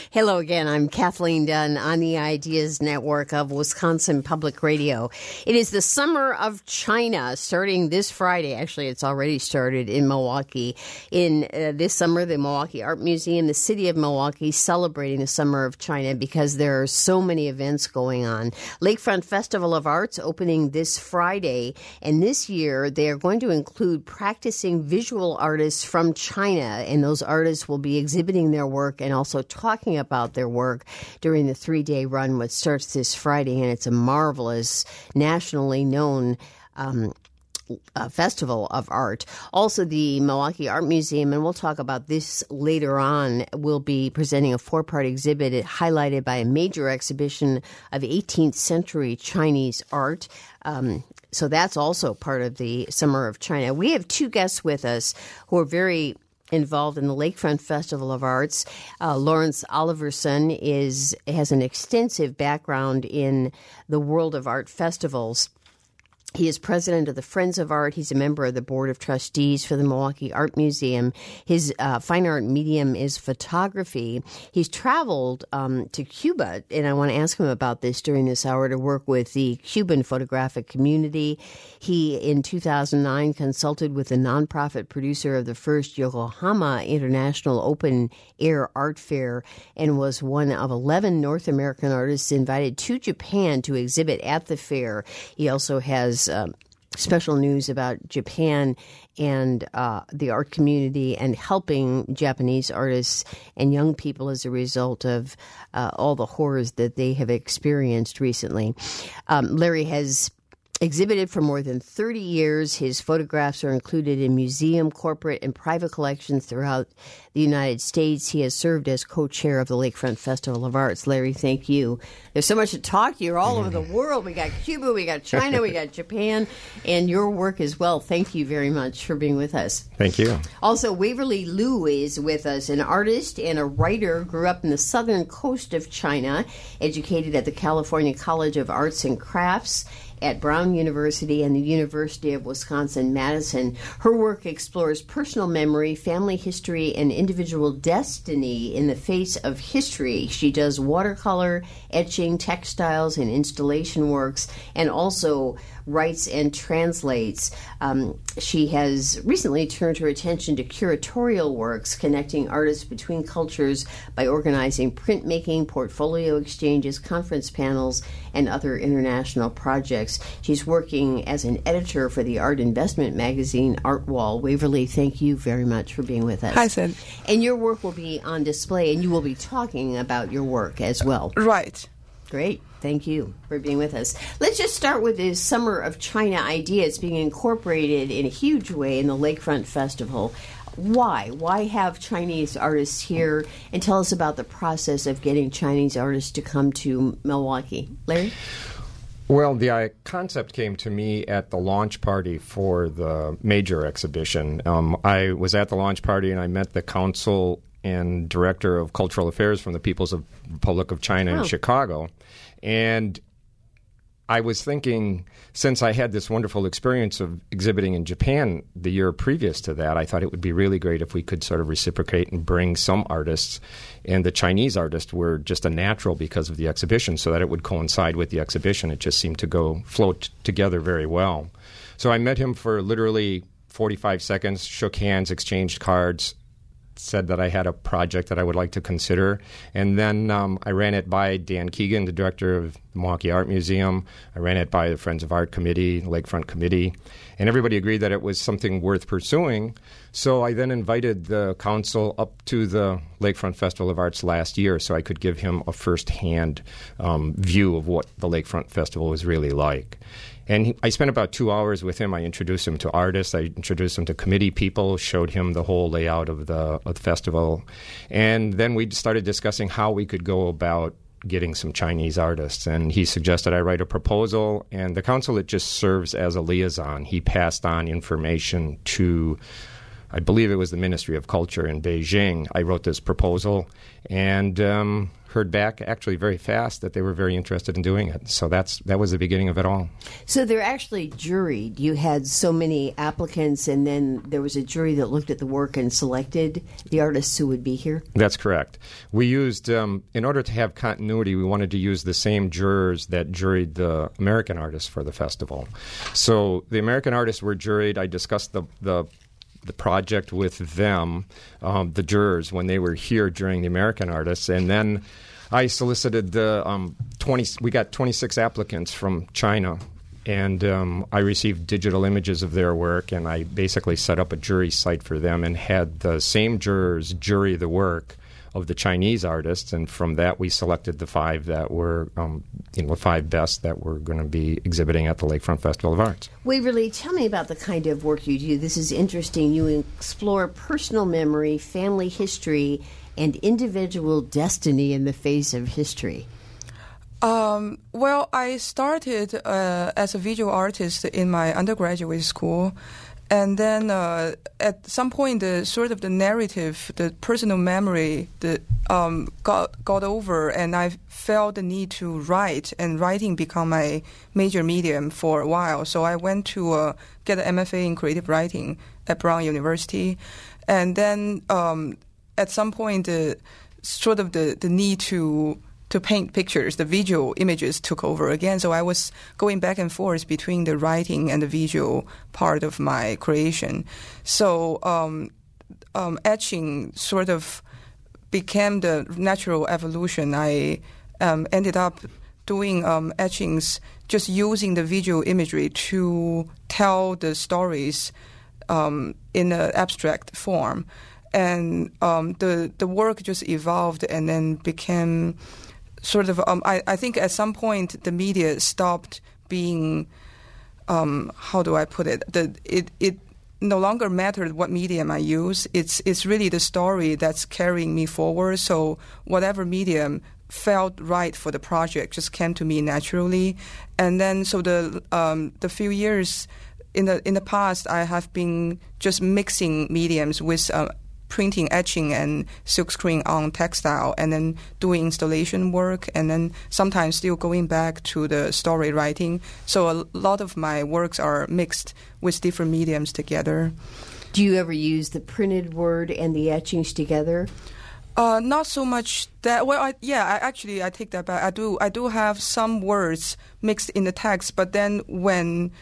Hello again. I'm Kathleen Dunn on the Ideas Network of Wisconsin Public Radio. It is the Summer of China starting this Friday. Actually, it's already started in Milwaukee. In this summer, the Milwaukee Art Museum, the city of Milwaukee, celebrating the Summer of China because there are so many events going on. Lakefront Festival of Arts opening this Friday, and this year they are going to include practicing visual artists from China, and those artists will be exhibiting their work and also talking about their work during the 3-day run, which starts this Friday, and it's a marvelous, nationally known festival of art. Also, the Milwaukee Art Museum, and we'll talk about this later on, will be presenting a 4-part exhibit highlighted by a major exhibition of 18th century Chinese art. So that's also part of the Summer of China. We have 2 guests with us who are very involved in the Lakefront Festival of Arts. Lawrence Oliverson has an extensive background in the world of art festivals. He is president of the Friends of Art. He's a member of the Board of Trustees for the Milwaukee Art Museum. His fine art medium is photography. He's traveled to Cuba, and I want to ask him about this during this hour, to work with the Cuban photographic community. He, in 2009, consulted with the nonprofit producer of the first Yokohama International Open Air Art Fair and was one of 11 North American artists invited to Japan to exhibit at the fair. He also has special news about Japan and the art community and helping Japanese artists and young people as a result of all the horrors that they have experienced recently. Larry has exhibited for more than 30 years. His photographs are included in museum, corporate, and private collections throughout the United States. He has served as co-chair of the Lakefront Festival of Arts. Larry, thank you. There's so much to talk to. You're all over the world. We got Cuba, we got China, we got Japan, and your work as well. Thank you very much for being with us. Thank you. Also, Waverly Liu is with us, an artist and a writer, grew up in the southern coast of China, educated at the California College of Arts and Crafts, at Brown University and the University of Wisconsin-Madison. Her work explores personal memory, family history, and individual destiny in the face of history. She does watercolor, etching, textiles, and installation works, and also writes and translates. She has recently turned her attention to curatorial works, connecting artists between cultures by organizing printmaking, portfolio exchanges, conference panels, and other international projects. She's working as an editor for the art investment magazine Art Wall. Waverly, thank you very much for being with us. Hi, Sid. And your work will be on display, and you will be talking about your work as well. Right. Great. Thank you for being with us. Let's just start with this Summer of China idea. It's being incorporated in a huge way in the Lakefront Festival. Why? Why have Chinese artists here? And tell us about the process of getting Chinese artists to come to Milwaukee. Larry? Well, the concept came to me at the launch party for the major exhibition. I was at the launch party and I met the council and director of cultural affairs from the People's Republic of China in Chicago. And I was thinking, since I had this wonderful experience of exhibiting in Japan the year previous to that, I thought it would be really great if we could sort of reciprocate and bring some artists. And the Chinese artists were just a natural because of the exhibition, so that it would coincide with the exhibition. It just seemed to float together very well. So I met him for literally 45 seconds, shook hands, exchanged cards, said that I had a project that I would like to consider. And then I ran it by Dan Keegan, the director of the Milwaukee Art Museum. I ran it by the Friends of Art Committee, Lakefront Committee, and everybody agreed that it was something worth pursuing. So I then invited the council up to the Lakefront Festival of Arts last year so I could give him a first-hand view of what the Lakefront Festival was really like. And I spent about 2 hours with him. I introduced him to artists. I introduced him to committee people, showed him the whole layout of the festival. And then we started discussing how we could go about getting some Chinese artists. And he suggested I write a proposal, and the council, it just serves as a liaison. He passed on information to I believe it was the Ministry of Culture in Beijing. I wrote this proposal and heard back actually very fast that they were very interested in doing it. So that was the beginning of it all. So they're actually juried. You had so many applicants, and then there was a jury that looked at the work and selected the artists who would be here? That's correct. We used, in order to have continuity, we wanted to use the same jurors that juried the American artists for the festival. So the American artists were juried. I discussed the project with them, the jurors, when they were here during the American artists, and then I solicited we got 26 applicants from China, and I received digital images of their work, and I basically set up a jury site for them and had the same jurors jury the work of the Chinese artists, and from that we selected the 5 that were, the 5 best that were going to be exhibiting at the Lakefront Festival of Arts. Waverly, tell me about the kind of work you do. This is interesting. You explore personal memory, family history, and individual destiny in the face of history. Well, I started as a visual artist in my undergraduate school. And then at some point, the narrative, the personal memory, got over, and I felt the need to write, and writing became my major medium for a while. So I went to get an MFA in creative writing at Brown University, and then at some point, the need to paint pictures, the visual images took over again. So I was going back and forth between the writing and the visual part of my creation. So etching sort of became the natural evolution. I ended up doing etchings just using the visual imagery to tell the stories in an abstract form. And the work just evolved and then became sort of, I think at some point the media stopped being, how do I put it? It no longer mattered what medium I use. It's really the story that's carrying me forward. So whatever medium felt right for the project just came to me naturally. And then so the few years in the past, I have been just mixing mediums with printing, etching, and silkscreen on textile, and then doing installation work, and then sometimes still going back to the story writing. So a lot of my works are mixed with different mediums together. Do you ever use the printed word and the etchings together? Not so much that. Well, I take that back. I do have some words mixed in the text, but then when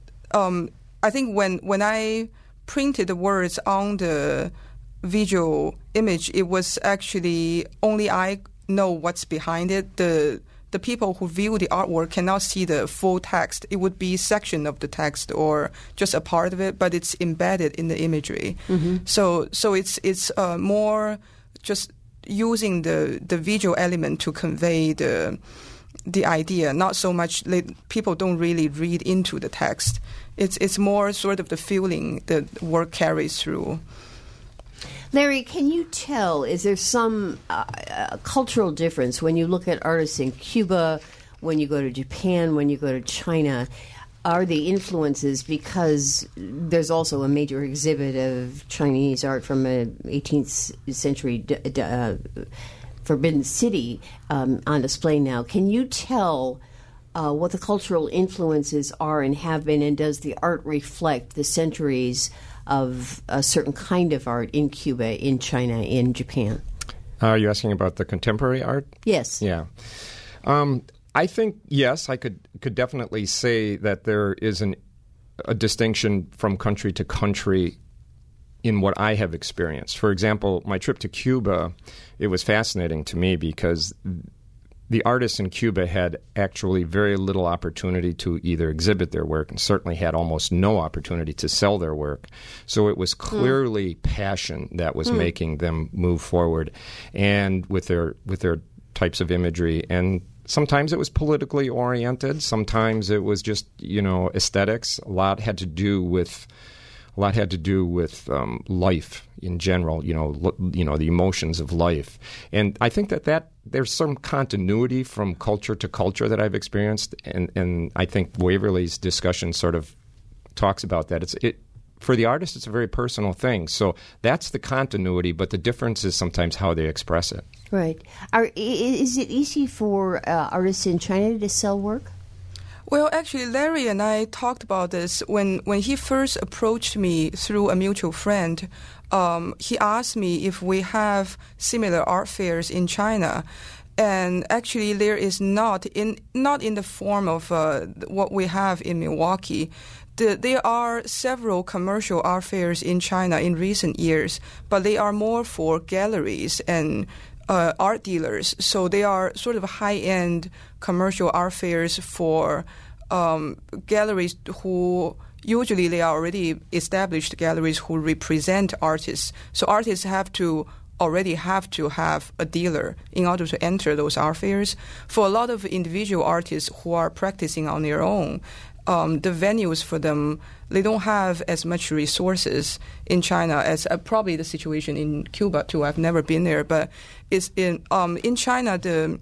I think when I printed the words on the visual image, it was actually only I know what's behind it. The people who view the artwork cannot see the full text. It would be a section of the text or just a part of it, but it's embedded in the imagery. Mm-hmm. So it's more just using the visual element to convey the idea. Not so much people don't really read into the text. It's more sort of the feeling the work carries through. Larry, can you tell, is there some cultural difference when you look at artists in Cuba, when you go to Japan, when you go to China? Are the influences, because there's also a major exhibit of Chinese art from a 18th century Forbidden City on display now. Can you tell what the cultural influences are and have been, and does the art reflect the centuries of a certain kind of art in Cuba, in China, in Japan? Are you asking about the contemporary art? Yes. Yeah. I think, yes, I could definitely say that there is a distinction from country to country in what I have experienced. For example, my trip to Cuba, it was fascinating to me because the artists in Cuba had actually very little opportunity to either exhibit their work and certainly had almost no opportunity to sell their work. So it was clearly passion that was making them move forward, and with their types of imagery. And sometimes it was politically oriented. Sometimes it was just, aesthetics. A lot had to do with life in general, the emotions of life. And I think that there's some continuity from culture to culture that I've experienced, and I think Waverly's discussion sort of talks about that. for the artist, it's a very personal thing. So that's the continuity, but the difference is sometimes how they express it. Right. Is it easy for artists in China to sell work? Well, actually, Larry and I talked about this when he first approached me through a mutual friend. He asked me if we have similar art fairs in China. And actually, there is not in the form of what we have in Milwaukee. There are several commercial art fairs in China in recent years, but they are more for galleries and art dealers. So they are sort of high-end commercial art fairs for galleries who usually they are already established galleries who represent artists. So artists already have to have a dealer in order to enter those art fairs. For a lot of individual artists who are practicing on their own, the venues for them, they don't have as much resources in China as probably the situation in Cuba too. I've never been there, but it's in China the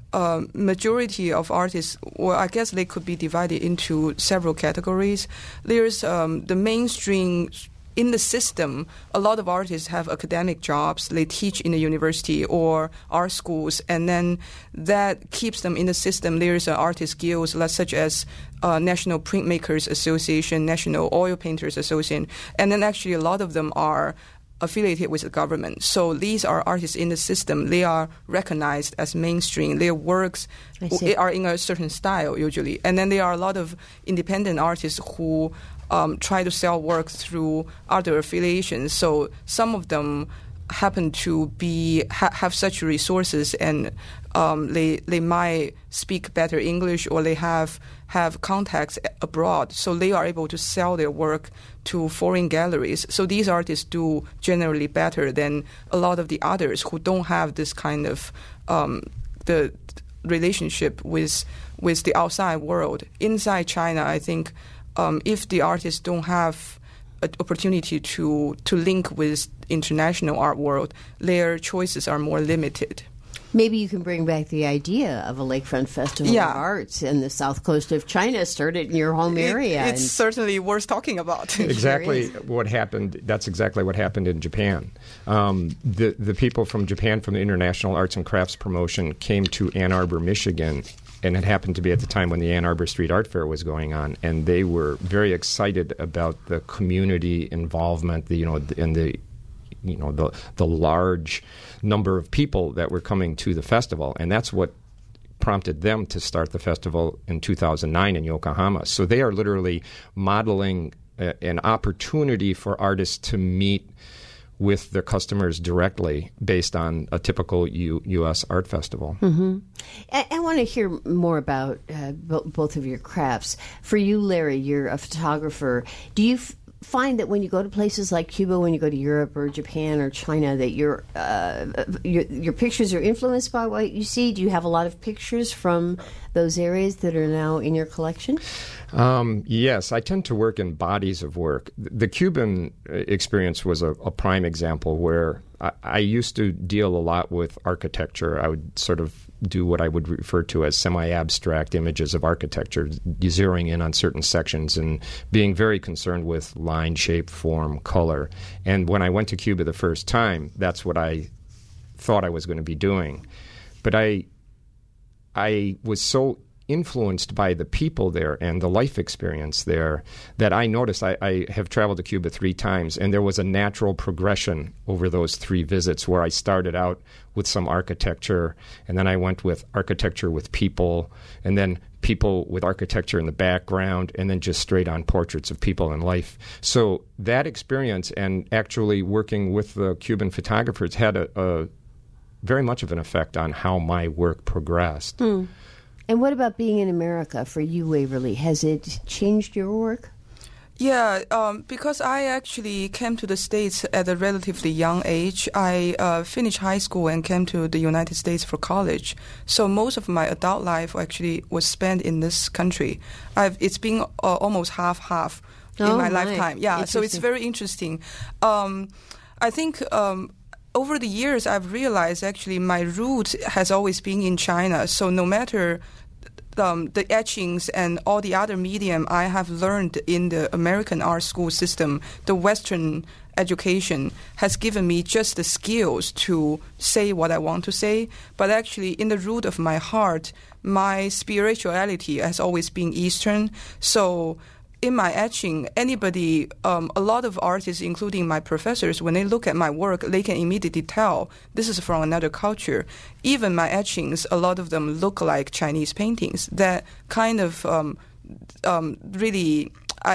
majority of artists, well, I guess they could be divided into several categories. There's the mainstream. In the system, a lot of artists have academic jobs. They teach in a university or art schools, and then that keeps them in the system. There's artist guilds, such as National Printmakers Association, National Oil Painters Association, and then actually a lot of them are affiliated with the government. So these are artists in the system. They are recognized as mainstream. Their works are in a certain style usually. And then there are a lot of independent artists who try to sell work through other affiliations. So some of them happen to have such resources, and they might speak better English, or they have contacts abroad, so they are able to sell their work to foreign galleries. So these artists do generally better than a lot of the others who don't have this kind of the relationship with the outside world. Inside China, I think if the artists don't have an opportunity to link with international art world, their choices are more limited. Maybe you can bring back the idea of a lakefront festival of arts in the south coast of China, started in your home area. It's certainly worth talking about. Exactly what happened. That's exactly what happened in Japan. The people from Japan, from the International Arts and Crafts Promotion, came to Ann Arbor, Michigan, and it happened to be at the time when the Ann Arbor Street Art Fair was going on, and they were very excited about the community involvement, the large number of people that were coming to the festival, and that's what prompted them to start the festival in 2009 in Yokohama. So they are literally modeling an opportunity for artists to meet with their customers directly based on a typical U.S. art festival. Mm-hmm. I want to hear more about both of your crafts. For you, Larry, you're a photographer. Do you find that when you go to places like Cuba, when you go to Europe or Japan or China, that your pictures are influenced by what you see? Do you have a lot of pictures from those areas that are now in your collection? Yes, I tend to work in bodies of work. The Cuban experience was a prime example where I used to deal a lot with architecture. I would sort of do what I would refer to as semi-abstract images of architecture, zeroing in on certain sections and being very concerned with line, shape, form, color. And when I went to Cuba the first time, that's what I thought I was going to be doing. But I was so influenced by the people there and the life experience there that I noticed. I have traveled to Cuba 3 times, and there was a natural progression over those 3 visits where I started out with some architecture, and then I went with architecture with people, and then people with architecture in the background, and then just straight on portraits of people in life. So that experience and actually working with the Cuban photographers had a very much of an effect on how my work progressed. Mm. And what about being in America for you, Waverly? Has it changed your work? Yeah, because I actually came to the States at a relatively young age. I finished high school and came to the United States for college. So most of my adult life actually was spent in this country. It's been almost half-half in my lifetime. Yeah, so it's very interesting. I think over the years, I've realized actually my root has always been in China. So no matter the etchings and all the other medium I have learned in the American art school system, the Western education has given me just the skills to say what I want to say. But actually, in the root of my heart, my spirituality has always been Eastern. So in my etching, anybody, a lot of artists, including my professors, when they look at my work, they can immediately tell this is from another culture. Even my etchings, a lot of them look like Chinese paintings. That kind of really,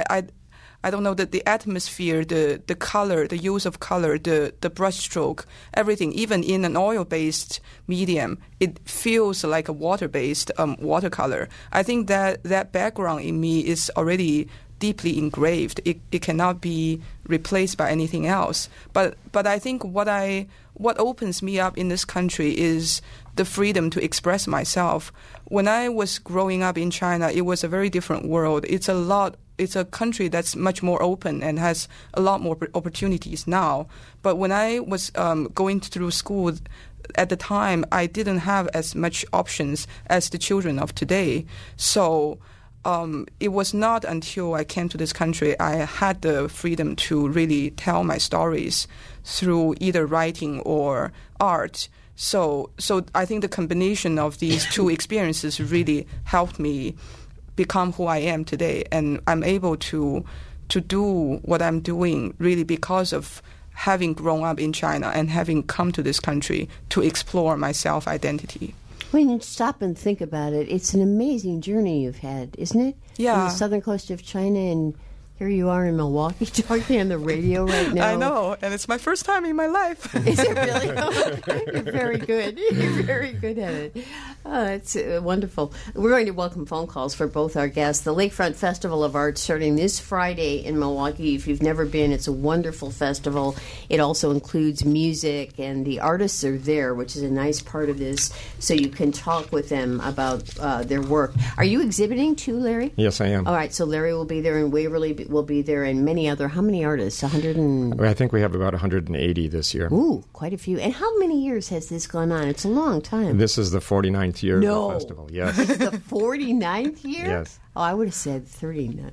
I don't know, the atmosphere, the color, the use of color, the brushstroke, everything, even in an oil-based medium, it feels like a water-based watercolor. I think that background in me is already deeply engraved. It cannot be replaced by anything else. But I think what opens me up in this country is the freedom to express myself. When I was growing up in China, it was a very different world. It's a country that's much more open and has a lot more opportunities now. But when I was going through school at the time, I didn't have as much options as the children of today. So it was not until I came to this country I had the freedom to really tell my stories through either writing or art. So I think the combination of these two experiences really helped me become who I am today, and I'm able to do what I'm doing really because of having grown up in China and having come to this country to explore my self-identity. When you stop and think about it, it's an amazing journey you've had, isn't it? Yeah. On the southern coast of China, and here you are in Milwaukee talking on the radio right now. I know, and it's my first time in my life. Is it really? You're very good. You're very good at it. Oh, it's wonderful. We're going to welcome phone calls for both our guests. The Lakefront Festival of Art starting this Friday in Milwaukee. If you've never been, it's a wonderful festival. It also includes music, and the artists are there, which is a nice part of this, so you can talk with them about their work. Are you exhibiting too, Larry? Yes, I am. All right, so Larry will be there, and Waverly will be there, and many other. How many artists? 100 and... I think we have about 180 this year. Ooh, quite a few. And how many years has this gone on? It's a long time. This is the 49th year of the festival. Yes. This is the 49th year? Yes. Oh, I would have said 39.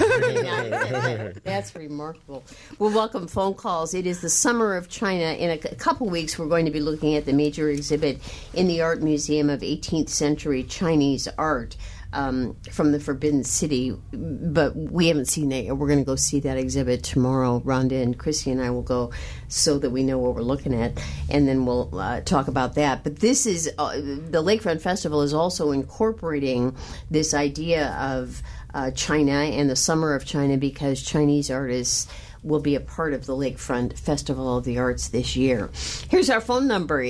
39. That's remarkable. We'll welcome phone calls. It is the Summer of China. In a couple weeks, we're going to be looking at the major exhibit in the Art Museum of 18th Century Chinese Art. From the Forbidden City, but we haven't seen that yet. We're going to go see that exhibit tomorrow. Rhonda and Christy and I will go so that we know what we're looking at, and then we'll talk about that. But this is the Lakefront Festival is also incorporating this idea of China and the Summer of China, because Chinese artists will be a part of the Lakefront Festival of the Arts this year. Here's our phone number,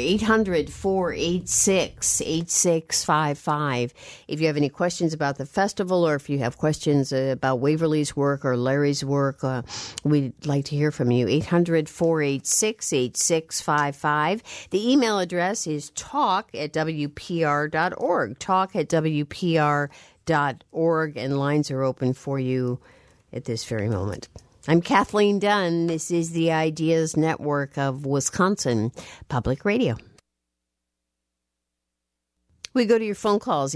800-486-8655. If you have any questions about the festival, or if you have questions about Waverly's work or Larry's work, we'd like to hear from you. 800-486-8655. The email address is talk@wpr.org, talk@wpr.org, and lines are open for you at this very moment. I'm Kathleen Dunn. This is the Ideas Network of Wisconsin Public Radio. We go to your phone calls,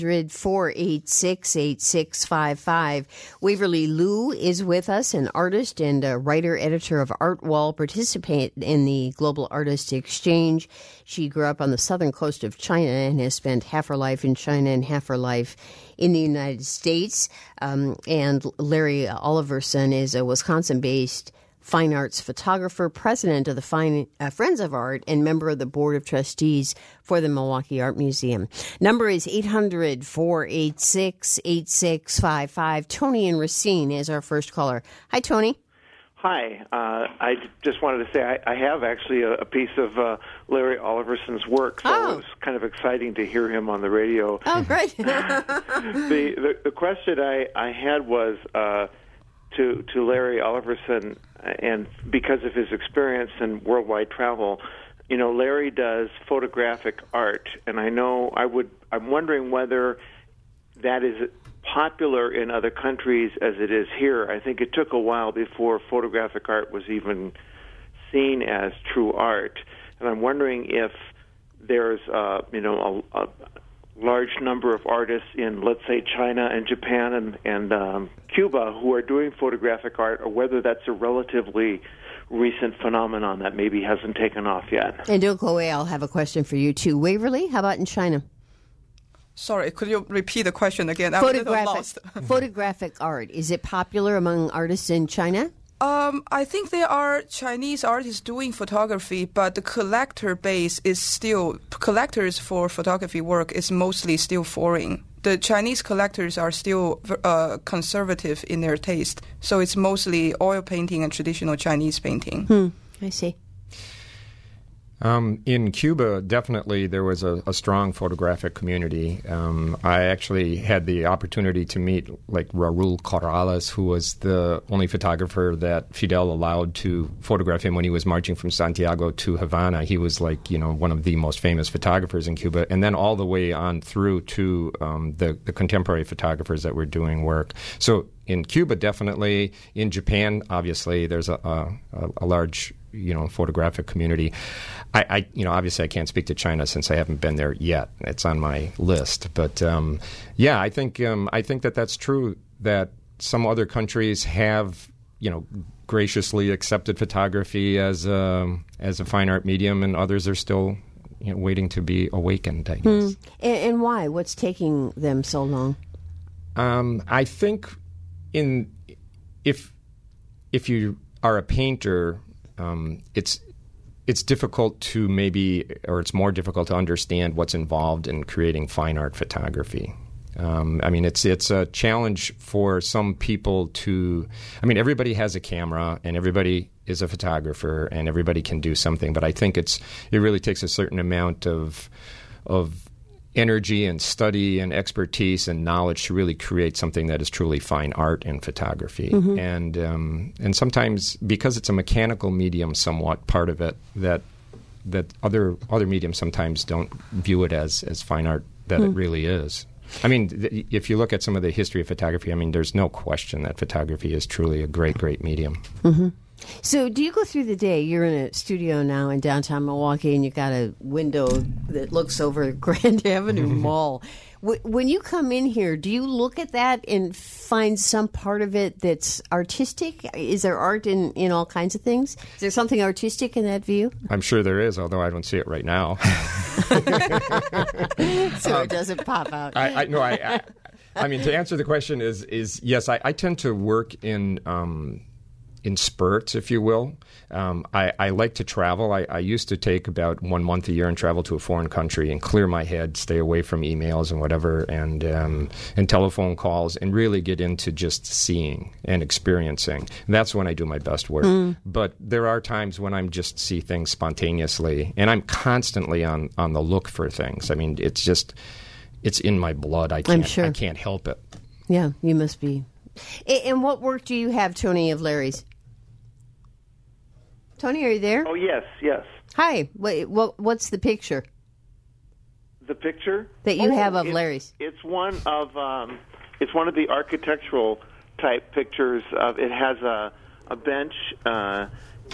800-486-8655. Waverly Liu is with us, an artist and a writer-editor of Art Wall, participant in the Global Artist Exchange. She grew up on the southern coast of China and has spent half her life in China and half her life in the United States. And Larry Oliverson is a Wisconsin-based fine arts photographer, president of the Friends of Art, and member of the Board of Trustees for the Milwaukee Art Museum. Number is 800-486-8655. Tony in Racine is our first caller. Hi, Tony. Hi. I just wanted to say I have actually a piece of Larry Oliverson's work, so it was kind of exciting to hear him on the radio. Oh, great. The question I had was to Larry Oliverson, and because of his experience in worldwide travel, you know, Larry does photographic art, and I'm wondering whether that is popular in other countries as it is here. I think it took a while before photographic art was even seen as true art, and I'm wondering if there's a large number of artists in, let's say, China and Japan and Cuba who are doing photographic art, or whether that's a relatively recent phenomenon that maybe hasn't taken off yet. And don't go away, I'll have a question for you too. Waverly, how about in China? Sorry, could you repeat the question again? I'm a little lost. Photographic art, is it popular among artists in China? I think there are Chinese artists doing photography, but the collector base is still, collectors for photography work is mostly still foreign. The Chinese collectors are still conservative in their taste, so it's mostly oil painting and traditional Chinese painting. I see. In Cuba, definitely there was a strong photographic community. I actually had the opportunity to meet like Raúl Corrales, who was the only photographer that Fidel allowed to photograph him when he was marching from Santiago to Havana. He was like, one of the most famous photographers in Cuba. And then all the way on through to the contemporary photographers that were doing work. So in Cuba, definitely. In Japan, obviously, there's a large photographic community. I obviously I can't speak to China since I haven't been there yet. It's on my list, but I think that's true. That some other countries have graciously accepted photography as a fine art medium, and others are still waiting to be awakened, I guess. And why? What's taking them so long? I think if you are a painter, it's difficult to it's more difficult to understand what's involved in creating fine art photography. It's a challenge for some people to. Everybody has a camera and everybody is a photographer and everybody can do something, but I think it really takes a certain amount of energy and study and expertise and knowledge to really create something that is truly fine art in photography. And sometimes, because it's a mechanical medium somewhat, part of it, that other mediums sometimes don't view it as fine art that it really is. If you look at some of the history of photography, there's no question that photography is truly a great, great medium. So do you go through the day? You're in a studio now in downtown Milwaukee, and you've got a window that looks over Grand Avenue Mall. When you come in here, do you look at that and find some part of it that's artistic? Is there art in all kinds of things? Is there something artistic in that view? I'm sure there is, although I don't see it right now. So it doesn't pop out. To answer the question is yes, I tend to work in spurts, if you will. I like to travel. I used to take about 1 month a year and travel to a foreign country and clear my head, stay away from emails and whatever, and telephone calls, and really get into just seeing and experiencing. And that's when I do my best work. But there are times when I'm just see things spontaneously, and I'm constantly on the look for things. It's in my blood. I can't help it. Yeah, you must be. And what work do you have, Tony, of Larry's? Tony, are you there? Oh, yes. Hi. Wait, what's the picture? The picture that you have of Larry's? It's one of the architectural type pictures. It has a bench. I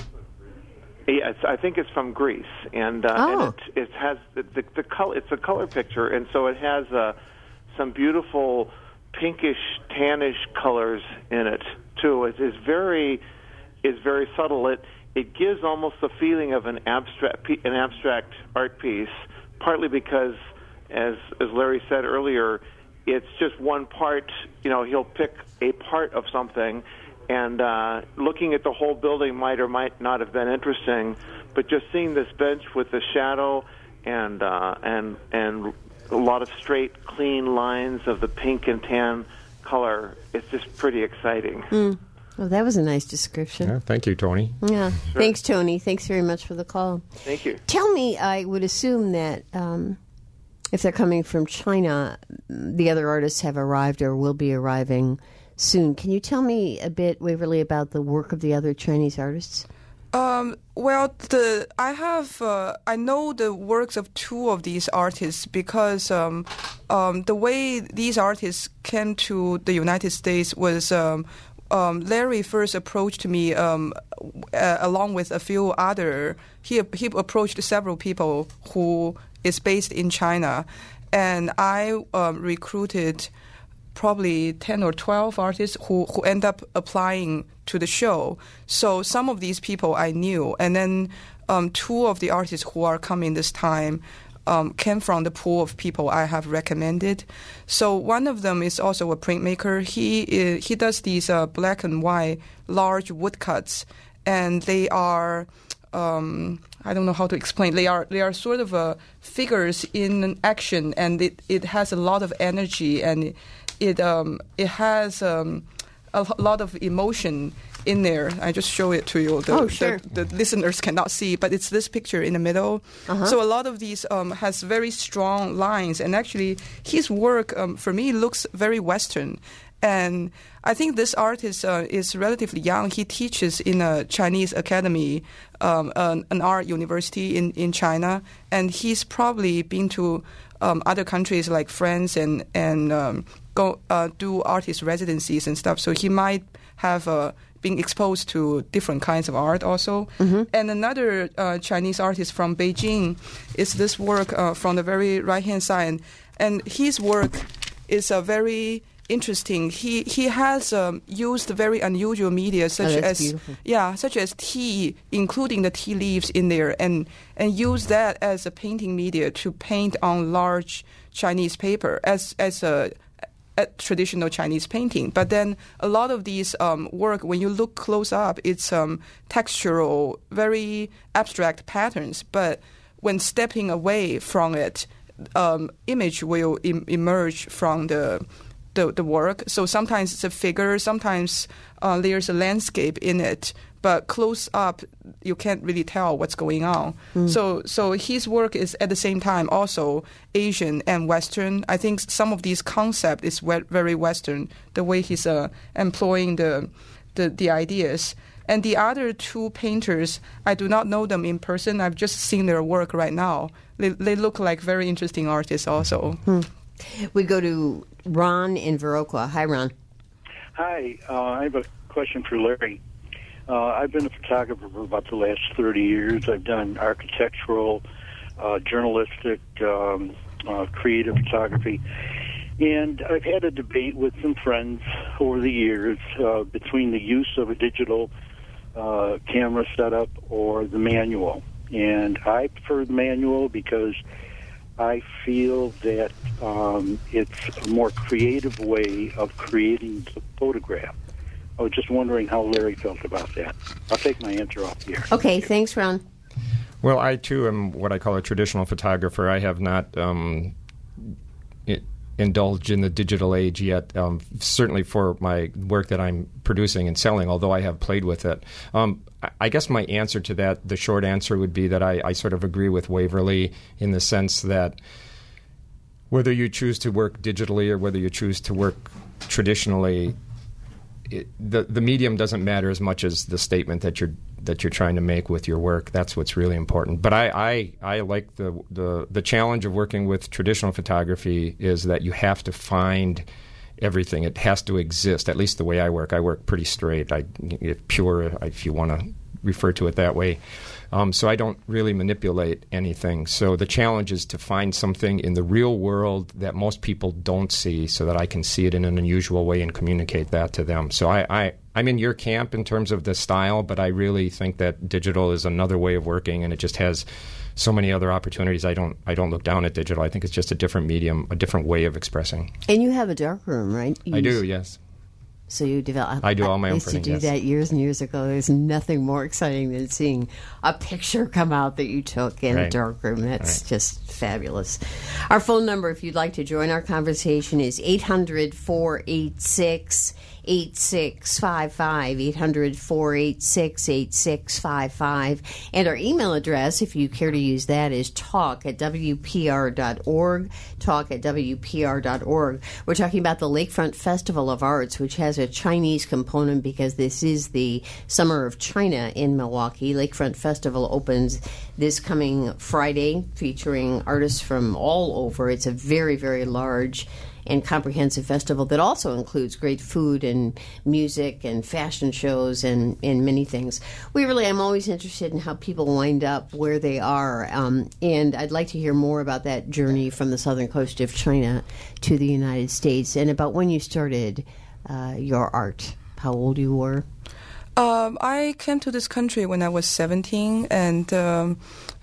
think it's from Greece, and it has the color. It's a color picture, and so it has some beautiful pinkish, tannish colors in it too. It's very subtle. It gives almost the feeling of an abstract art piece, partly because, as Larry said earlier, it's just one part. He'll pick a part of something, and looking at the whole building might or might not have been interesting, but just seeing this bench with the shadow and a lot of straight, clean lines of the pink and tan color, it's just pretty exciting. Well, that was a nice description. Yeah, thank you, Tony. Yeah. Sure. Thanks, Tony. Thanks very much for the call. Thank you. Tell me, I would assume that if they're coming from China, the other artists have arrived or will be arriving soon. Can you tell me a bit, Waverly, about the work of the other Chinese artists? I know the works of two of these artists because the way these artists came to the United States was Larry first approached me along with a few other. He approached several people who is based in China, and I recruited probably 10 or 12 artists who end up applying to the show. So some of these people I knew, and then 2 of the artists who are coming this time came from the pool of people I have recommended. So one of them is also a printmaker. He does these black and white large woodcuts, and they are I don't know how to explain. They are sort of figures in action, and it has a lot of energy, and it has a lot of emotion in there. I just show it to you. Sure. The listeners cannot see, but it's this picture in the middle. So a lot of these has very strong lines, and actually his work for me looks very Western. And I think this artist is relatively young. He teaches in a Chinese academy, an art university in China, and he's probably been to other countries like France and go do artist residencies and stuff. So he might have been exposed to different kinds of art also. And another Chinese artist from Beijing is this work from the very right-hand side. And his work is very interesting. He has used very unusual media such as tea, including the tea leaves in there, and use that as a painting media to paint on large Chinese paper as a traditional Chinese painting. But then a lot of these work, when you look close up, it's textural, very abstract patterns. But when stepping away from it, image will emerge from the work. So sometimes it's a figure, sometimes there's a landscape in it, but close up you can't really tell what's going on. So his work is at the same time also Asian and Western. I think some of these concepts is very Western, the way he's employing the ideas. And the other 2 painters, I do not know them in person. I've just seen their work right now. They look like very interesting artists also. We go to Ron in Viroqua. Hi, Ron. Hi. I have a question for Larry. I've been a photographer for about the last 30 years. I've done architectural, journalistic, creative photography. And I've had a debate with some friends over the years between the use of a digital camera setup or the manual. And I prefer the manual because I feel that it's a more creative way of creating the photograph. I was just wondering how Larry felt about that. I'll take my answer off the air. Okay, thanks, Ron. Well, I, too, am what I call a traditional photographer. I have not indulged in the digital age yet, certainly for my work that I'm producing and selling, although I have played with it. I guess my answer to that, the short answer would be that I sort of agree with Waverly in the sense that whether you choose to work digitally or whether you choose to work traditionally, the medium doesn't matter as much as the statement that you're trying to make with your work. That's what's really important. But I like the challenge of working with traditional photography is that you have to find everything. It has to exist. At least the way I work pretty straight. Pure, if you want to refer to it that way. So I don't really manipulate anything. So the challenge is to find something in the real world that most people don't see so that I can see it in an unusual way and communicate that to them. So I'm in your camp in terms of the style, but I really think that digital is another way of working, and it just has so many other opportunities. I don't look down at digital. I think it's just a different medium, a different way of expressing. And you have a darkroom, right? I do, yes. So you develop. I do all my own printing. I used to do yes. that years and years ago. There's nothing more exciting than seeing a picture come out that you took in a darkroom. That's just fabulous. Our phone number, if you'd like to join our conversation, is 800-486-8655. 800-486-8655. And our email address, if you care to use that, is talk@wpr.org. Talk@wpr.org. We're talking about the Lakefront Festival of Arts, which has has a Chinese component because this is the Summer of China in Milwaukee. Lakefront Festival opens this coming Friday, featuring artists from all over. It's a very, very large and comprehensive festival that also includes great food and music and fashion shows and many things. I'm always interested in how people wind up where they are, and I'd like to hear more about that journey from the southern coast of China to the United States and about when you started your art, how old you were. I came to this country when I was 17, and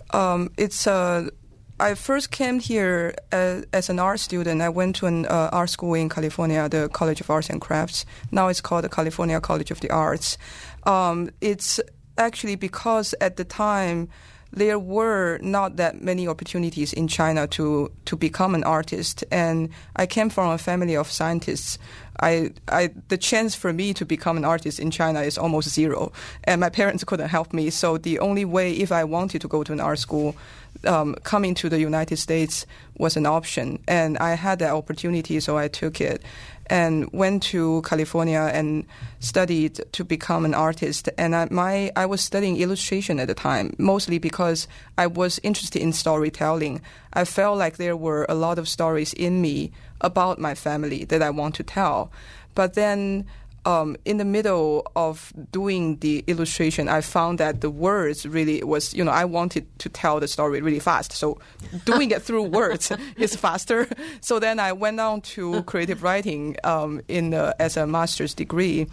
I first came here as an art student. I went to an art school in California, the College of Arts and Crafts. Now it's called the California College of the Arts. It's actually because at the time there were not that many opportunities in China to become an artist, and I came from a family of scientists. The chance for me to become an artist in China is almost zero, and my parents couldn't help me. So the only way, if I wanted to go to an art school, coming to the United States was an option, and I had that opportunity, so I took it and went to California and studied to become an artist. And I was studying illustration at the time, mostly because I was interested in storytelling. I felt like there were a lot of stories in me about my family that I want to tell. But then in the middle of doing the illustration, I found that the words really was, I wanted to tell the story really fast. So doing it through words is faster. So then I went on to creative writing as a master's degree.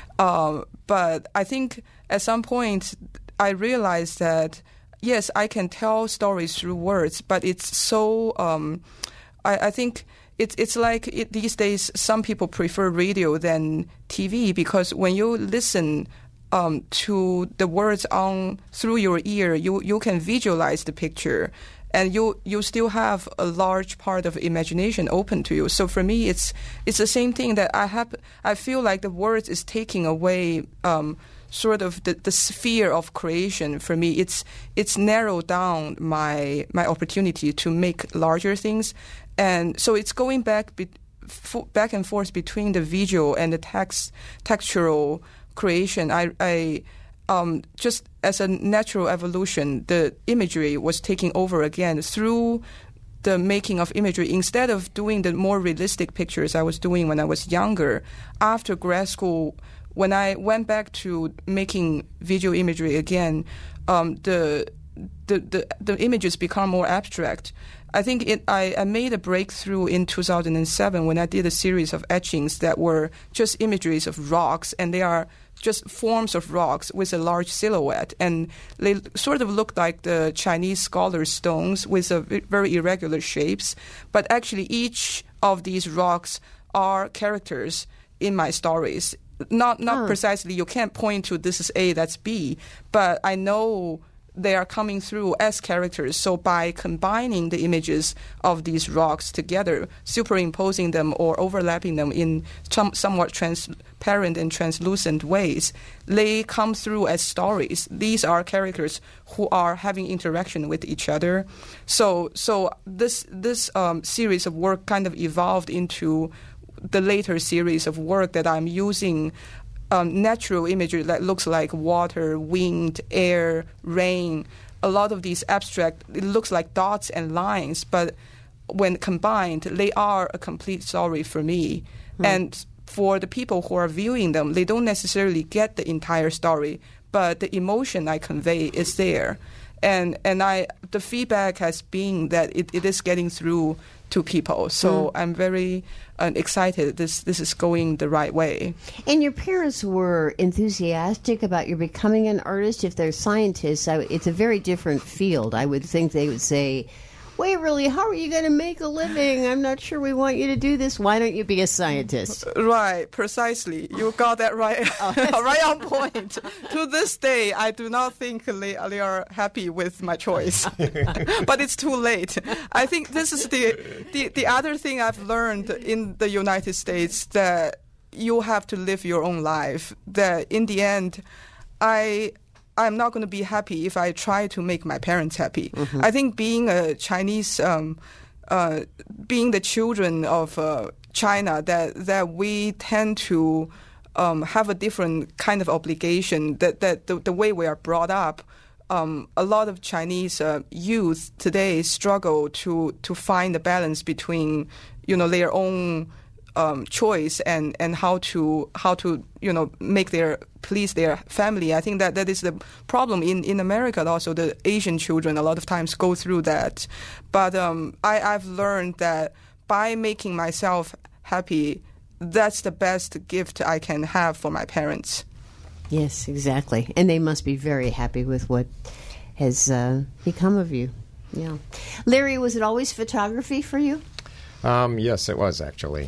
But I think at some point I realized that, yes, I can tell stories through words, but it's so, I think it's like these days some people prefer radio than TV, because when you listen to the words through your ear, you can visualize the picture, and you still have a large part of imagination open to you. So for me, it's the same thing that I feel like the words is taking away sort of the sphere of creation for me. It's narrowed down my opportunity to make larger things. And so it's going back and forth between the visual and the textural creation. I just as a natural evolution, the imagery was taking over again through the making of imagery. Instead of doing the more realistic pictures I was doing when I was younger, after grad school, when I went back to making visual imagery again, the images become more abstract. I think I made a breakthrough in 2007 when I did a series of etchings that were just imageries of rocks, and they are just forms of rocks with a large silhouette, and they sort of look like the Chinese scholar stones with very irregular shapes. But actually, each of these rocks are characters in my stories. Not precisely. You can't point to this is A, that's B, but I know they are coming through as characters. So by combining the images of these rocks together, superimposing them or overlapping them in somewhat transparent and translucent ways, they come through as stories. These are characters who are having interaction with each other. So this series of work kind of evolved into the later series of work that I'm using natural imagery that looks like water, wind, air, rain. A lot of these abstract, it looks like dots and lines, but when combined, they are a complete story for me. And for the people who are viewing them, they don't necessarily get the entire story, but the emotion I convey is there. And the feedback has been that it is getting through to people. So I'm very excited this is going the right way. And your parents were enthusiastic about your becoming an artist. If they're scientists, it's a very different field. I would think they would say, Waverly, how are you going to make a living? I'm not sure we want you to do this. Why don't you be a scientist? Right, precisely. You got that right, right on point. To this day, I do not think they are happy with my choice. But it's too late. I think this is the other thing I've learned in the United States, that you have to live your own life. That in the end, I'm not going to be happy if I try to make my parents happy. I think being a Chinese, being the children of China, that we tend to have a different kind of obligation that the way we are brought up. A lot of Chinese youth today struggle to find the balance between their own choice and how to please their family. I think that is the problem in America. Also, the Asian children a lot of times go through that. But I've learned that by making myself happy, that's the best gift I can have for my parents. Yes, exactly. And they must be very happy with what has become of you. Yeah. Larry, was it always photography for you? Yes, it was actually.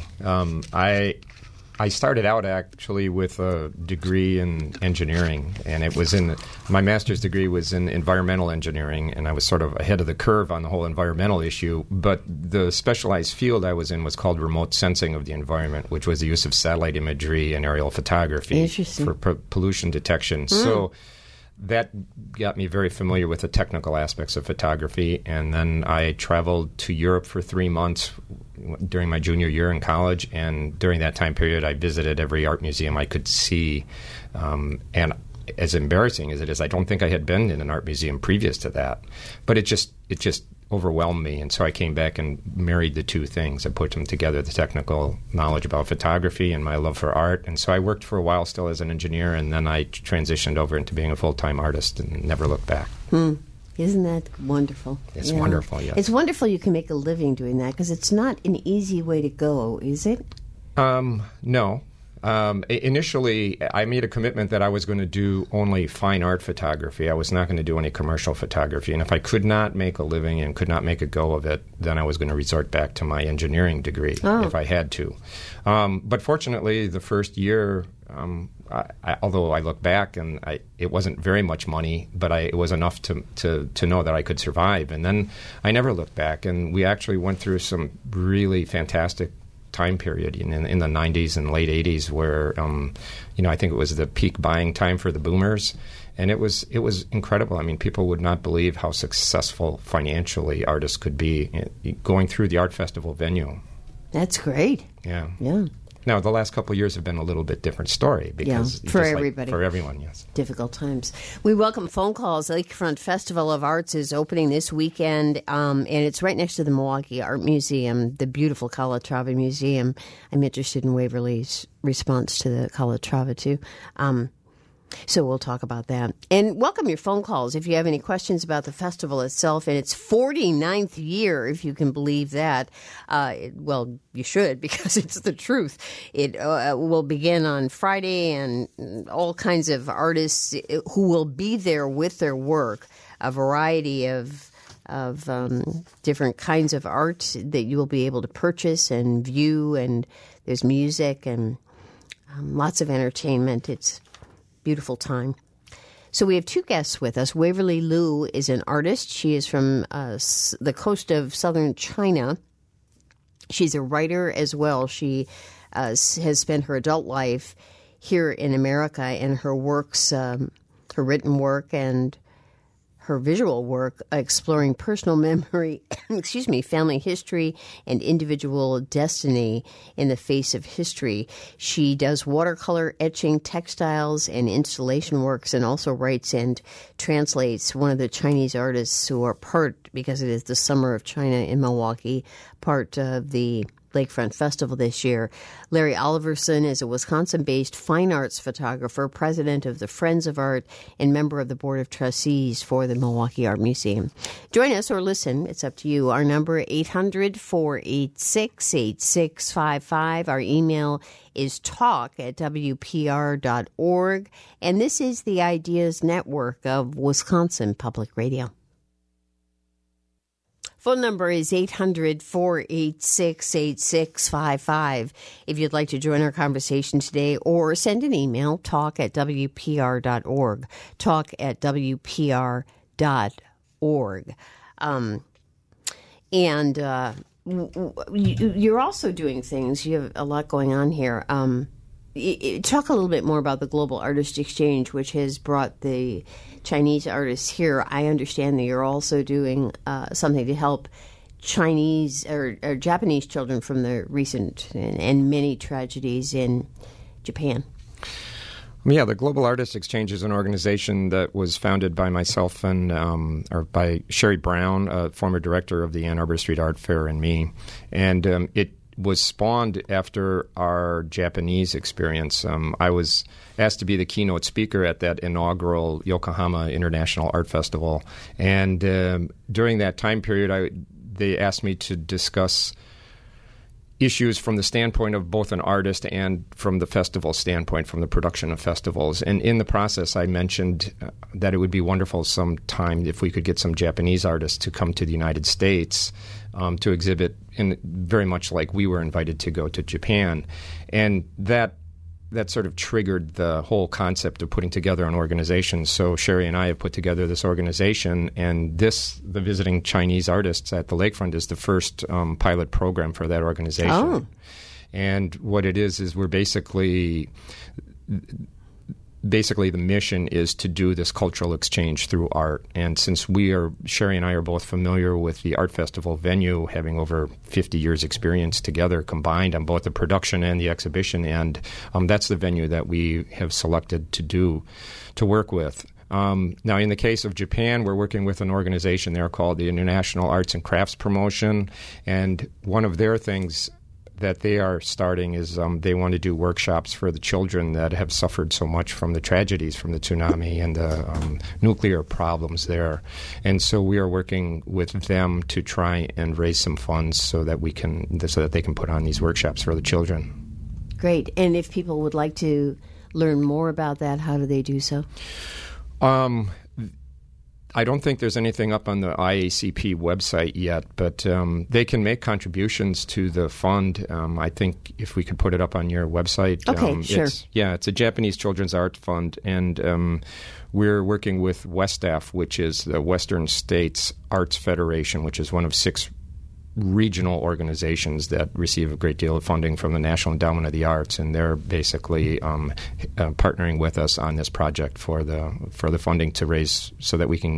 I started out actually with a degree in engineering, and it was my master's degree was in environmental engineering, and I was sort of ahead of the curve on the whole environmental issue. But the specialized field I was in was called remote sensing of the environment, which was the use of satellite imagery and aerial photography for pollution detection. So that got me very familiar with the technical aspects of photography, and then I traveled to Europe for 3 months during my junior year in college, and during that time period I visited every art museum I could see, and as embarrassing as it is, I don't think I had been in an art museum previous to that, but it just overwhelmed me, and so I came back and married the two things. I put them together, the technical knowledge about photography and my love for art, and so I worked for a while still as an engineer, and then I transitioned over into being a full-time artist and never looked back. Isn't that wonderful? It's wonderful, yes. It's wonderful you can make a living doing that, because it's not an easy way to go, is it? No. Initially, I made a commitment that I was going to do only fine art photography. I was not going to do any commercial photography. And if I could not make a living and could not make a go of it, then I was going to resort back to my engineering degree if I had to. But fortunately, the first year, although I look back and it wasn't very much money, but it was enough to know that I could survive. And then I never looked back. And we actually went through some really fantastic time period in the 90s and late 80s where I think it was the peak buying time for the boomers, and it was incredible. I mean, people would not believe how successful financially artists could be going through the art festival venue. That's great. Yeah. Now, the last couple of years have been a little bit different story because for everybody. For everyone, yes. Difficult times. We welcome phone calls. Lakefront Festival of Arts is opening this weekend, and it's right next to the Milwaukee Art Museum, the beautiful Calatrava Museum. I'm interested in Waverly's response to the Calatrava, too. So we'll talk about that. And welcome your phone calls if you have any questions about the festival itself. And its 49th year, if you can believe that. Well, you should, because it's the truth. It will begin on Friday, and all kinds of artists who will be there with their work, a variety of different kinds of art that you will be able to purchase and view. And there's music and lots of entertainment. It's beautiful time. So we have two guests with us. Waverly Liu is an artist. She is from the coast of southern China. She's a writer as well. She has spent her adult life here in America, and her works, her written work and her visual work, exploring personal memory, family history, and individual destiny in the face of history. She does watercolor, etching, textiles, and installation works, and also writes and translates. One of the Chinese artists who are part, because it is the Summer of China in Milwaukee, part of the Lakefront Festival this year. Larry Oliverson is a Wisconsin-based fine arts photographer, president of the Friends of Art, and member of the Board of Trustees for the Milwaukee Art Museum. Join us or listen. It's up to you. Our number, 800-486-8655. Our email is talk@wpr.org. And this is the Ideas Network of Wisconsin Public Radio. Phone number is 800-486-8655 if you'd like to join our conversation today, or send an email, talk@wpr.org, talk@wpr.org. You're also doing things. You have a lot going on here. Talk a little bit more about the Global Artist Exchange, which has brought the Chinese artists here. I understand that you're also doing something to help Chinese or Japanese children from the recent and many tragedies in Japan. Yeah, the Global Artists Exchange is an organization that was founded by myself and or by Sherry Brown, former director of the Ann Arbor Street Art Fair, and me. And it was spawned after our Japanese experience. I was asked to be the keynote speaker at that inaugural Yokohama International Art Festival. And during that time period, they asked me to discuss issues from the standpoint of both an artist and from the festival standpoint, from the production of festivals. And in the process, I mentioned that it would be wonderful sometime if we could get some Japanese artists to come to the United States to exhibit, in very much like we were invited to go to Japan. And that sort of triggered the whole concept of putting together an organization. So Sherry and I have put together this organization, and the Visiting Chinese Artists at the Lakefront is the first pilot program for that organization. Oh. And what it is we're basically the mission is to do this cultural exchange through art. And since Sherry and I are both familiar with the art festival venue, having over 50 years experience together combined on both the production and the exhibition, and that's the venue that we have selected to work with. Now, in the case of Japan, we're working with an organization there called the International Arts and Crafts Promotion, and one of their things that they are starting is they want to do workshops for the children that have suffered so much from the tragedies from the tsunami and the nuclear problems there. And so we are working with them to try and raise some funds so that they can put on these workshops for the children. Great. And if people would like to learn more about that, how do they do so? I don't think there's anything up on the IACP website yet, but they can make contributions to the fund. I think if we could put it up on your website. Okay, sure. It's a Japanese Children's Art Fund, and we're working with WESTAF, which is the Western States Arts Federation, which is one of 6 regional organizations that receive a great deal of funding from the National Endowment of the Arts, and they're basically partnering with us on this project for the funding to raise so that we can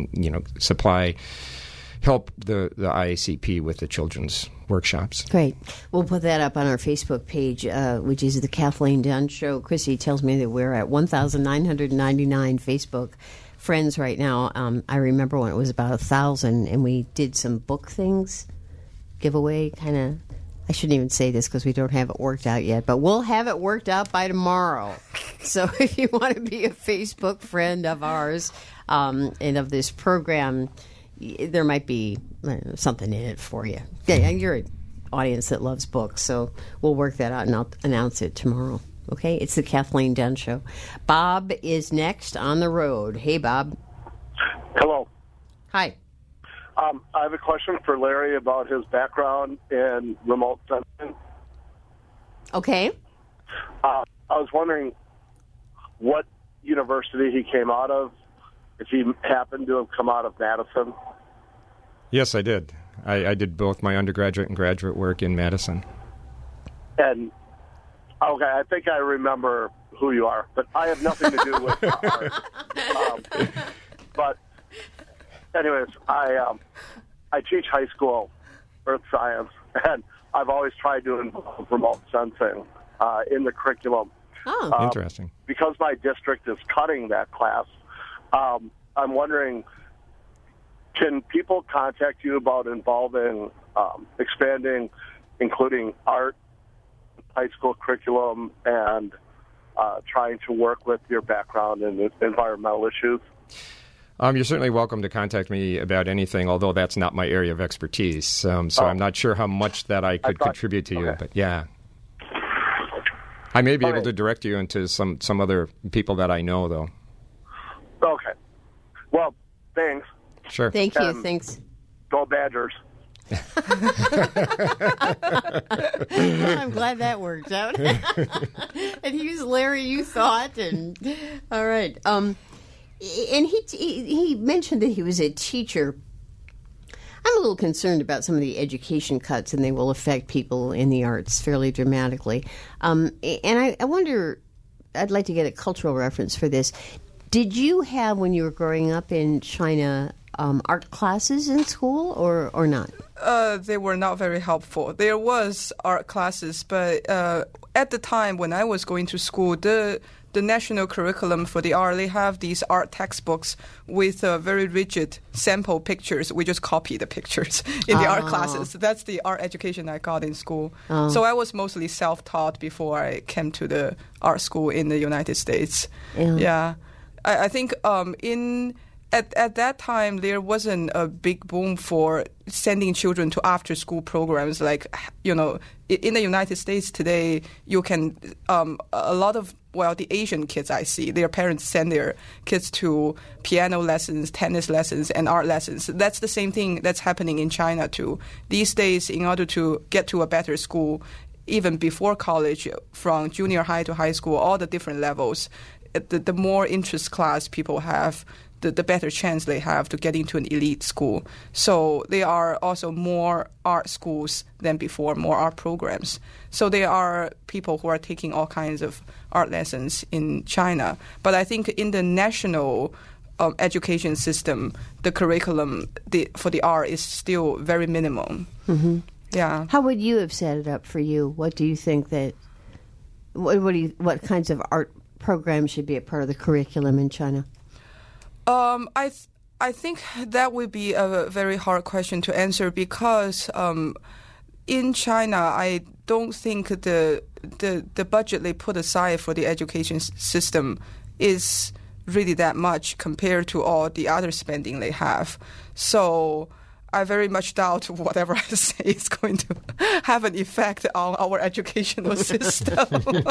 help the IACP with the children's workshops. Great. We'll put that up on our Facebook page, which is the Kathleen Dunn Show. Chrissy tells me that we're at 1,999 Facebook friends right now. I remember when it was about 1,000, and we did some book things. Giveaway kind of. I shouldn't even say this because we don't have it worked out yet, but we'll have it worked out by tomorrow. So if you want to be a Facebook friend of ours and of this program, there might be something in it for you. Yeah, you're an audience that loves books, so we'll work that out and I'll announce it tomorrow. Okay, it's the Kathleen Dunn Show. Bob is next on the road. Hey, Bob. Hello. Hi. I have a question for Larry about his background in remote sensing. Okay. I was wondering what university he came out of, if he happened to have come out of Madison. Yes, I did. I did both my undergraduate and graduate work in Madison. And, okay, I think I remember who you are, but I have nothing to do with art. But anyways, I teach high school earth science, and I've always tried to involve remote sensing in the curriculum. Oh, interesting. Because my district is cutting that class, I'm wondering, can people contact you about involving, expanding, including art, high school curriculum, and trying to work with your background in environmental issues? You're certainly welcome to contact me about anything, although that's not my area of expertise. So I'm not sure how much that I could contribute to you, but yeah. I may be able to direct you into some other people that I know, though. Okay. Well, thanks. Sure. Thank you. Thanks. Go Badgers. I'm glad that worked out. And he was Larry, you thought. And all right. And he mentioned that he was a teacher. I'm a little concerned about some of the education cuts, and they will affect people in the arts fairly dramatically. And I wonder, I'd like to get a cultural reference for this. Did you have, when you were growing up in China, art classes in school or not? They were not very helpful. There was art classes, but at the time when I was going to school, the the national curriculum for the art, they have these art textbooks with very rigid sample pictures. We just copy the pictures in the art classes. That's the art education I got in school. So I was mostly self-taught before I came to the art school in the United States. Yeah. I think at that time, there wasn't a big boom for sending children to after-school programs. Like, in the United States today, you can, a lot of, the Asian kids I see, their parents send their kids to piano lessons, tennis lessons, and art lessons. That's the same thing that's happening in China, too. These days, in order to get to a better school, even before college, from junior high to high school, all the different levels, the more interest class people have, the better chance they have to get into an elite school. So there are also more art schools than before, more art programs. So there are people who are taking all kinds of art lessons in China. But I think in the national education system, the curriculum for the art is still very minimum. Mm-hmm. Yeah. How would you have set it up for you? What do you think that? What kinds of art programs should be a part of the curriculum in China? I think that would be a very hard question to answer because in China, I don't think the budget they put aside for the education system is really that much compared to all the other spending they have. So I very much doubt whatever I say is going to have an effect on our educational system.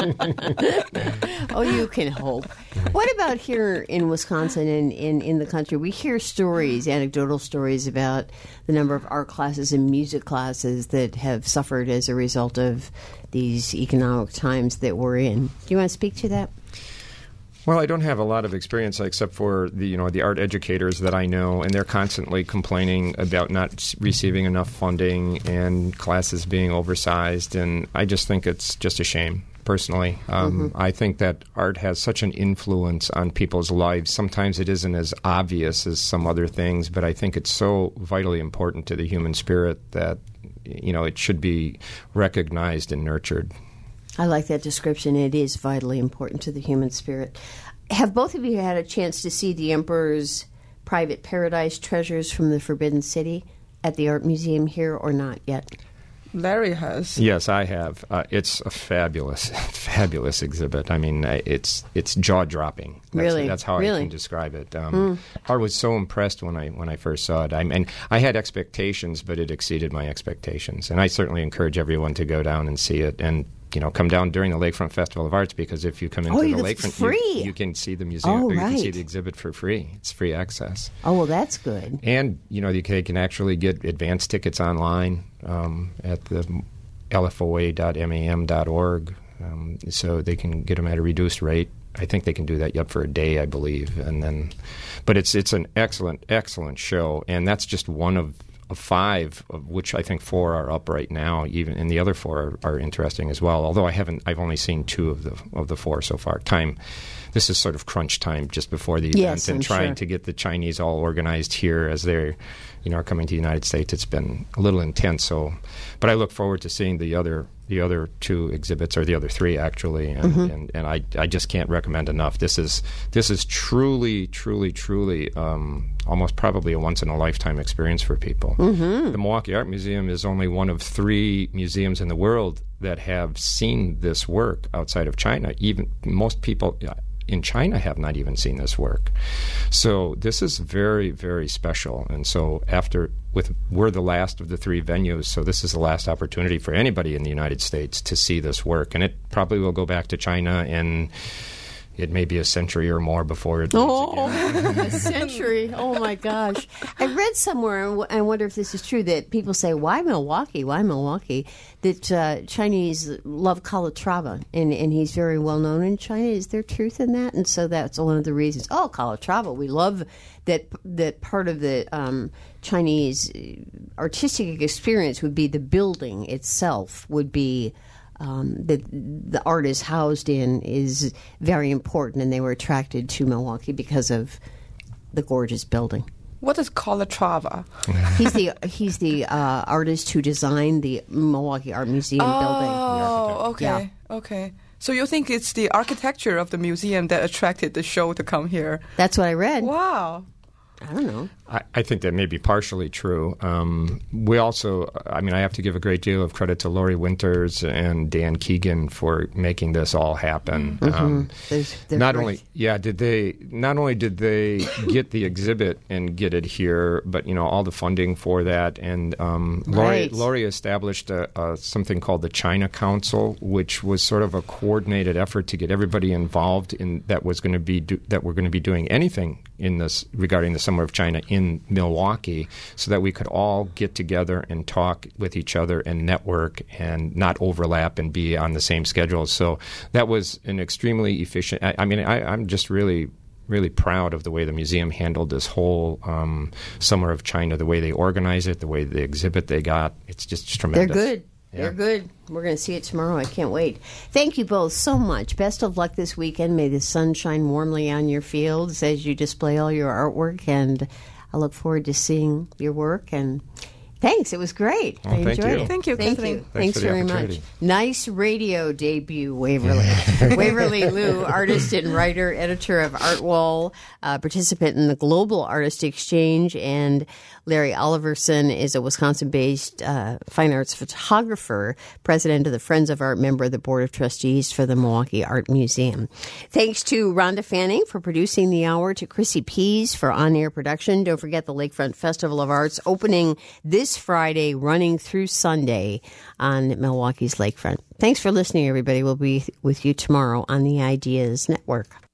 Oh, you can hope. What about here in Wisconsin and in the country? We hear stories, anecdotal stories about the number of art classes and music classes that have suffered as a result of these economic times that we're in. Do you want to speak to that? Well, I don't have a lot of experience except for the art educators that I know, and they're constantly complaining about not receiving enough funding and classes being oversized, and I just think it's just a shame, personally. I think that art has such an influence on people's lives. Sometimes it isn't as obvious as some other things, but I think it's so vitally important to the human spirit that, it should be recognized and nurtured. I like that description. It is vitally important to the human spirit. Have both of you had a chance to see the Emperor's private paradise treasures from the Forbidden City at the Art Museum here or not yet? Larry has. Yes, I have. It's a fabulous exhibit. I mean, it's jaw-dropping. That's how I can describe it. I was so impressed when I first saw it. And I had expectations, but it exceeded my expectations. And I certainly encourage everyone to go down and see it. And come down during the Lakefront Festival of Arts, because if you come into the Lakefront, you can see the museum. You can see the exhibit for free. It's free access. Oh, well, that's good. And, you can actually get advance tickets online at the lfoa.mam.org, so they can get them at a reduced rate. I think they can do that for a day, I believe. But it's an excellent, excellent show, and that's just one of 5, of which I think 4 are up right now. And the other 4 are interesting as well. Although I've only seen 2 of the 4 so far. This is sort of crunch time just before the event, and trying to get the Chinese all organized here as they're, are coming to the United States. It's been a little intense. So, but I look forward to seeing the other 2 exhibits, or the other 3 actually, and I just can't recommend enough. This is truly, truly, truly almost probably a once in a lifetime experience for people. The Milwaukee Art Museum is only one of 3 museums in the world that have seen this work outside of China. Even most people in China have not even seen this work. So this is very, very special. And so we're the last of the 3 venues, so this is the last opportunity for anybody in the United States to see this work. And it probably will go back to China, and it may be a century or more before it leaves again. A century. Oh, my gosh. I read somewhere, and I wonder if this is true, that people say, why Milwaukee? Why Milwaukee? That Chinese love Calatrava, and he's very well known in China. Is there truth in that? And so that's one of the reasons. Oh, Calatrava. We love that part of the Chinese artistic experience would be the building itself, would be the art is housed in is very important, and they were attracted to Milwaukee because of the gorgeous building. What is Calatrava? He's the artist who designed the Milwaukee Art Museum building. Oh, okay, Yeah. okay. So you think it's the architecture of the museum that attracted the show to come here? That's what I read. Wow. I don't know. I think that may be partially true. We also, I have to give a great deal of credit to Laurie Winters and Dan Keegan for making this all happen. Not only did they get the exhibit and get it here, but all the funding for that. And Laurie established something called the China Council, which was sort of a coordinated effort to get everybody involved in that we're going to be doing anything in this regarding the Summer of China in Milwaukee, so that we could all get together and talk with each other and network and not overlap and be on the same schedule. So that was an extremely efficient. I'm just really proud of the way the museum handled this whole Summer of China, the way they organize it, the way the exhibit they got. It's just tremendous. They're good. Yeah. They're good. We're going to see it tomorrow. I can't wait. Thank you both so much. Best of luck this weekend. May the sun shine warmly on your fields as you display all your artwork, and I look forward to seeing your work. And thanks. It was great. I enjoyed it. Thank you, Kathleen. Thanks very much. Nice radio debut, Waverly. Waverly Liu, artist and writer, editor of Artwall, participant in the Global Artist Exchange, and Larry Oliverson is a Wisconsin-based fine arts photographer, president of the Friends of Art, member of the Board of Trustees for the Milwaukee Art Museum. Thanks to Rhonda Fanning for producing the hour, to Chrissy Pease for on-air production. Don't forget the Lakefront Festival of Arts opening this Friday, running through Sunday on Milwaukee's Lakefront. Thanks for listening, everybody. We'll be with you tomorrow on the Ideas Network.